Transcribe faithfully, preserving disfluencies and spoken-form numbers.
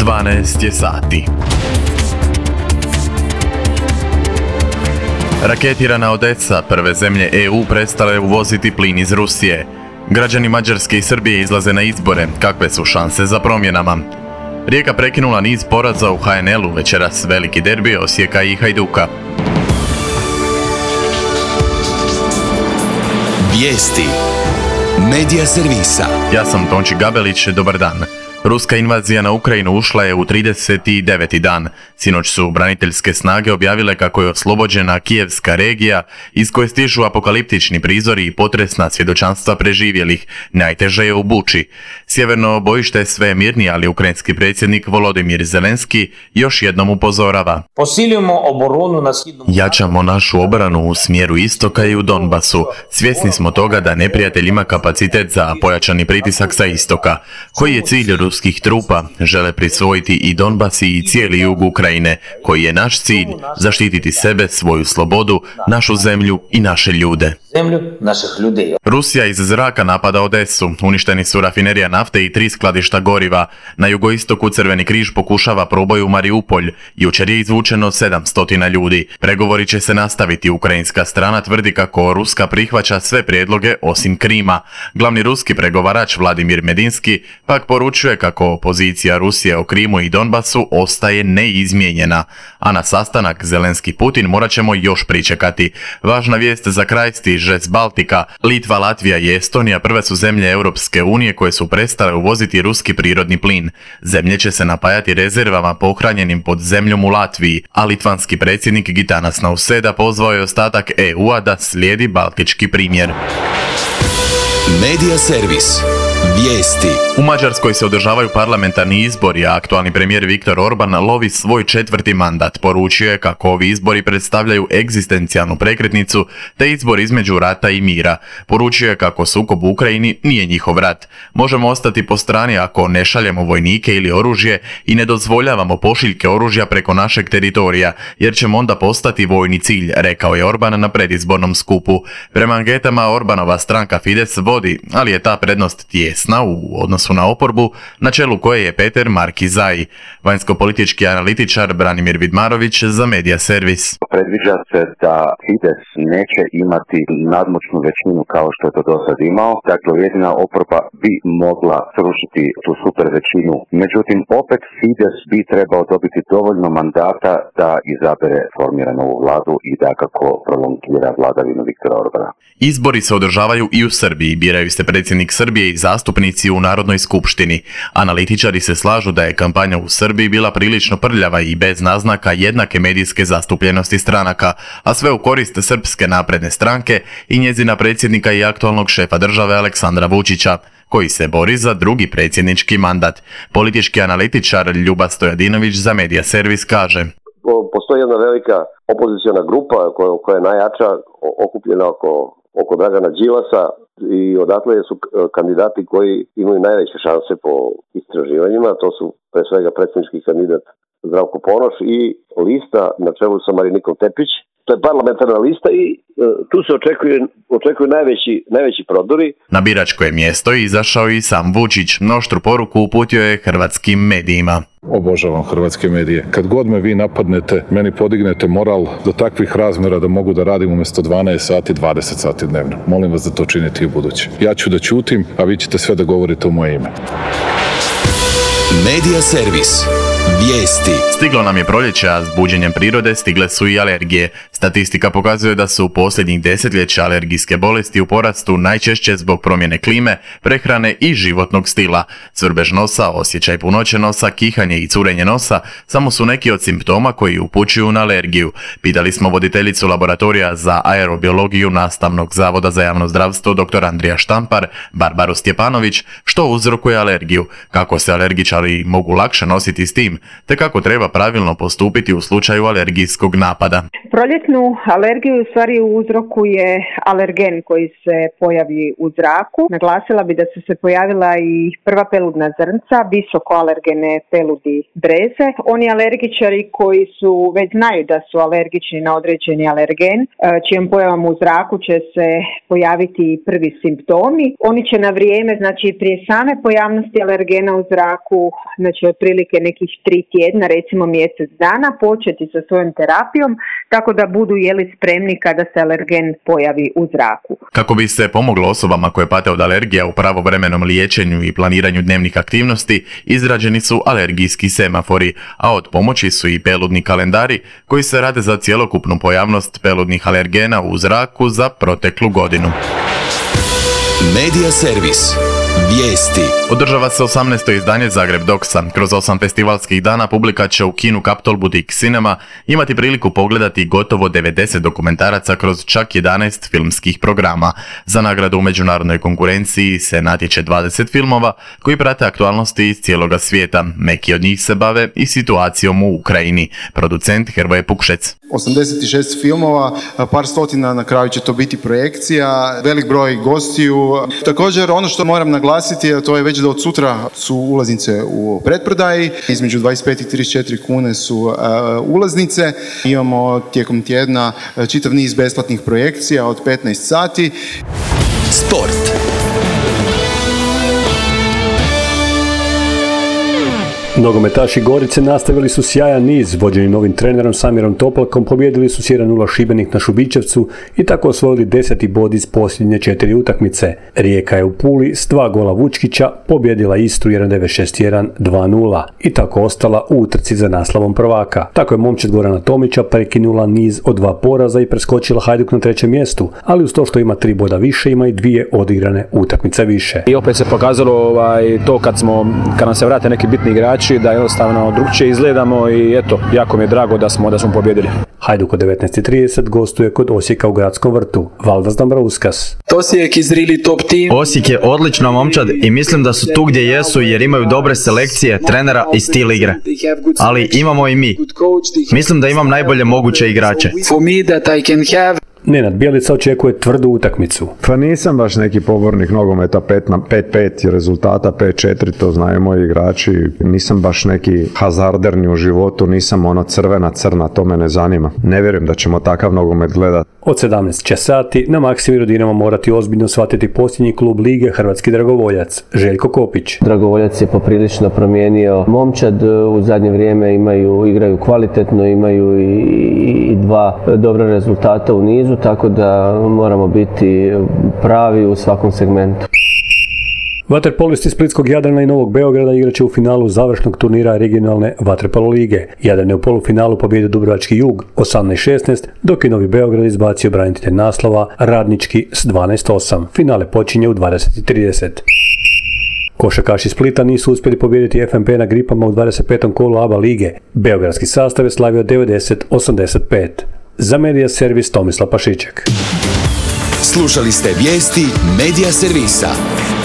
dvanaest je sati. Raketirana Odesa, prve zemlje E U prestale uvoziti plin iz Rusije. Građani Mađarske i Srbije izlaze na izbore, kakve su šanse za promjenama? Rijeka prekinula niz poraza u H N L-u, večeras veliki derbi Osijeka i Hajduka. Vijesti Medija servisa. Ja sam Tonči Gabelić, dobar dan. Ruska invazija na Ukrajinu ušla je u trideset deveti dan. Sinoć su braniteljske snage objavile kako je oslobođena Kijevska regija iz koje stižu apokaliptični prizori i potresna svjedočanstva preživjelih. Najteže je u Buči. Sjeverno bojište je sve mirnije, ali ukrajinski predsjednik Volodimir Zelenski još jednom upozorava. Jačamo našu obranu u smjeru istoka i u Donbasu. Svjesni smo toga da neprijatelj ima kapacitet za pojačani pritisak sa istoka. Koji je cilj ruskih trupa? Žele prisvojiti i Donbas i cijeli jug Ukrajine, koji je naš cilj, zaštititi sebe, svoju slobodu, našu zemlju i naše ljude. Rusija iz zraka napada Odesu, uništeni su rafinerija nafte i tri skladišta goriva. Na jugoistoku Crveni križ pokušava proboj u Mariupolj. Jučer je izvučeno sedamsto ljudi. Pregovori će se nastaviti. Ukrajinska strana tvrdi kako Ruska prihvaća sve prijedloge osim Krima. Glavni ruski pregovarač Vladimir Medinski pak poručuje kako pozicija Rusije o Krimu i Donbasu ostaje neizmijenjena. A na sastanak Zelenski-Putin morat ćemo još pričekati. Važna vijest za kraj stiže s Baltika. Litva, Latvija i Estonija prve su zemlje Europske unije koje su prestale uvoziti ruski prirodni plin. Zemlje će se napajati rezervama pohranjenim pod zemljom u Latviji, a litvanski predsjednik Gitanas Nauseda pozvao je ostatak E U-a da slijedi baltički primjer. Medija servis. Vijesti. U Mađarskoj se održavaju parlamentarni izbori, a aktualni premijer Viktor Orban lovi svoj četvrti mandat. Poručio je kako ovi izbori predstavljaju egzistencijalnu prekretnicu te izbor između rata i mira. Poručio je kako sukob u Ukrajini nije njihov rat. Možemo ostati po strani ako ne šaljemo vojnike ili oružje i ne dozvoljavamo pošiljke oružja preko našeg teritorija, jer ćemo onda postati vojni cilj, rekao je Orban na predizbornom skupu. Prema anketama Orbanova stranka Fides vodi, ali je ta prednost tijesna u odnosu na oporbu, na čelu koje je Peter Markizaj. Vanjsko-politički analitičar Branimir Vidmarović za Medija servis. Predviđa se da Fides neće imati nadmoćnu većinu kao što je to do sad imao, dakle jedina oporba bi mogla srušiti tu super većinu. Međutim, opet Fides bi trebao dobiti dovoljno mandata da izabere formira novu vladu i da kako prolongira vladavinu Viktora Orbana. Izbori se održavaju i u Srbiji. Biraju se predsjednik Srbije i zastupnici u Narodnoj skupštini. Analitičari se slažu da je kampanja u Srbiji bila prilično prljava i bez naznaka jednake medijske zastupljenosti stranaka, a sve u korist Srpske napredne stranke i njezina predsjednika i aktualnog šefa države Aleksandra Vučića, koji se bori za drugi predsjednički mandat. Politički analitičar Ljuba Stojadinović za Medija servis kaže: Postoji jedna velika opoziciona grupa koja, koja je najjača, okupljena oko, oko Dragana Đilasa, i odatle su kandidati koji imaju najveće šanse po istraživanjima. To su pre svega predsjednički kandidat Zdravko Ponoš i lista na čelu sa Marinikom Tepić. To je parlamentarna lista i e, tu se očekuje, očekuju najveći, najveći prodori. Na biračko je mjesto izašao i sam Vučić. Oštru poruku uputio je hrvatskim medijima. Obožavam hrvatske medije. Kad god me vi napadnete, meni podignete moral do takvih razmjera da mogu da radim umjesto dvanaest sati, dvadeset sati dnevno. Molim vas da to činite i u buduće. Ja ću da ćutim, a vi ćete sve da govorite u moje ime. Medija servis. Vijesti. Stiglo nam je proljeće, a s buđenjem prirode stigle su i alergije. Statistika pokazuje da su u posljednjih desetljeća alergijske bolesti u porastu najčešće zbog promjene klime, prehrane i životnog stila. Svrbež nosa, osjećaj punoće nosa, kihanje i curenje nosa samo su neki od simptoma koji upućuju na alergiju. Pitali smo voditeljicu laboratorija za aerobiologiju Nastavnog zavoda za javno zdravstvo dr. Andrija Štampar, Barbaru Stjepanović, što uzrokuje alergiju, kako se alergičari mogu lakše nositi s tim, te kako treba pravilno postupiti u slučaju alergijskog napada. Proljetne Direktnu alergiju u stvari uzrokuje alergen koji se pojavi u zraku. Naglasila bi da su se pojavila i prva peludna zrnca, visokoalergene peludi breze. Oni alergičari koji su već znaju da su alergični na određeni alergen, čijom pojavom u zraku će se pojaviti prvi simptomi. Oni će na vrijeme, znači prije same pojavnosti alergena u zraku, znači otprilike nekih tri tjedna, recimo mjesec dana, početi sa svojom terapijom, tako da budu jeli spremni kada se alergen pojavi u zraku. Kako bi se pomoglo osobama koje pate od alergija u pravovremenom liječenju i planiranju dnevnih aktivnosti, izrađeni su alergijski semafori, a od pomoći su i peludni kalendari koji se rade za cjelokupnu pojavnost peludnih alergena u zraku za proteklu godinu. Medija servis. Vijesti. Održava se osamnaesto izdanje Zagreb Doksa. Kroz osam festivalskih dana publika će u kinu Capitol Boutique Cinema imati priliku pogledati gotovo devedeset dokumentaraca kroz čak jedanaest filmskih programa. Za nagradu u međunarodnoj konkurenciji se natječe dvadeset filmova koji prate aktualnosti iz cijeloga svijeta. Neki od njih se bave i situacijom u Ukrajini. Producent Hrvoje Pukšec. osamdeset šest filmova, par stotina na kraju će to biti projekcija, velik broj gostiju. Također ono što moram naglasiti, a to je već da od sutra su ulaznice u pretprodaji, između dvadeset pet i trideset četiri kune su uh, ulaznice. Imamo tijekom tjedna čitav niz besplatnih projekcija od petnaest sati. Sport. Nogometaši Gorice nastavili su sjajan niz, vođeni novim trenerom Samirom Toplakom, pobijedili su s jedan nula Šibenik na Šubićevcu i tako osvojili deseti bod iz posljednje četiri utakmice. Rijeka je u Puli s dva gola Vučkića pobijedila Istru jedan devet šest jedan dva nula i tako ostala u utrci za naslovom prvaka. Tako je momčad Gorana Tomića prekinula niz od dva poraza i preskočila Hajduk na trećem mjestu, ali uz to što ima tri boda više, ima i dvije odigrane utakmice više. I opet se pokazalo ovaj, to kad, smo, kad nam se vrate neki bitni igrači, da jednostavno drugčije izgledamo i eto, jako mi je drago da smo, da smo pobjedili. Hajduk od devetnaest i trideset gostuje kod Osijeka u Gradskom vrtu. Valdas Dambrauskas. Osijek is really top team. Osijek je odlična momčad i mislim da su tu gdje jesu jer imaju dobre selekcije, trenera i stil igre. Ali imamo i mi. Mislim da imam najbolje moguće igrače. For me that I can have. Nenad Bjelica očekuje tvrdu utakmicu. Pa nisam baš neki pobornik nogometa pet pet rezultata, pet četiri, to znaju moji igrači. Nisam baš neki hazarderni u životu, nisam ono crvena crna, to me ne zanima. Ne vjerujem da ćemo takav nogomet gledati. Od sedamnaest će sati na Maksimiru Dinamo morati ozbiljno shvatiti posljednji klub lige Hrvatski Dragovoljac, Željko Kopić. Dragovoljac je poprilično promijenio momčad, u zadnje vrijeme imaju, igraju kvalitetno, imaju i, i dva dobra rezultata u nizu, tako da moramo biti pravi u svakom segmentu. Vaterpolisti Splitskog Jadrana i Novog Beograda igraće u finalu završnog turnira regionalne vaterpolo lige. Jadran je u polufinalu pobjedio Dubrovački Jug osamnaest šesnaest, dok je Novi Beograd izbacio branitelj naslova Radnički s dvanaest osam. Finale počinje u dvadeset i trideset. Košarkaši Splita nisu uspjeli pobijediti F M P na Gripama u dvadeset petom kolu A B A lige. Beogradski sastav je slavio devedeset osamdeset pet. Za Medija servis Tomislav Pašiček. Slušali ste vijesti Medija servisa.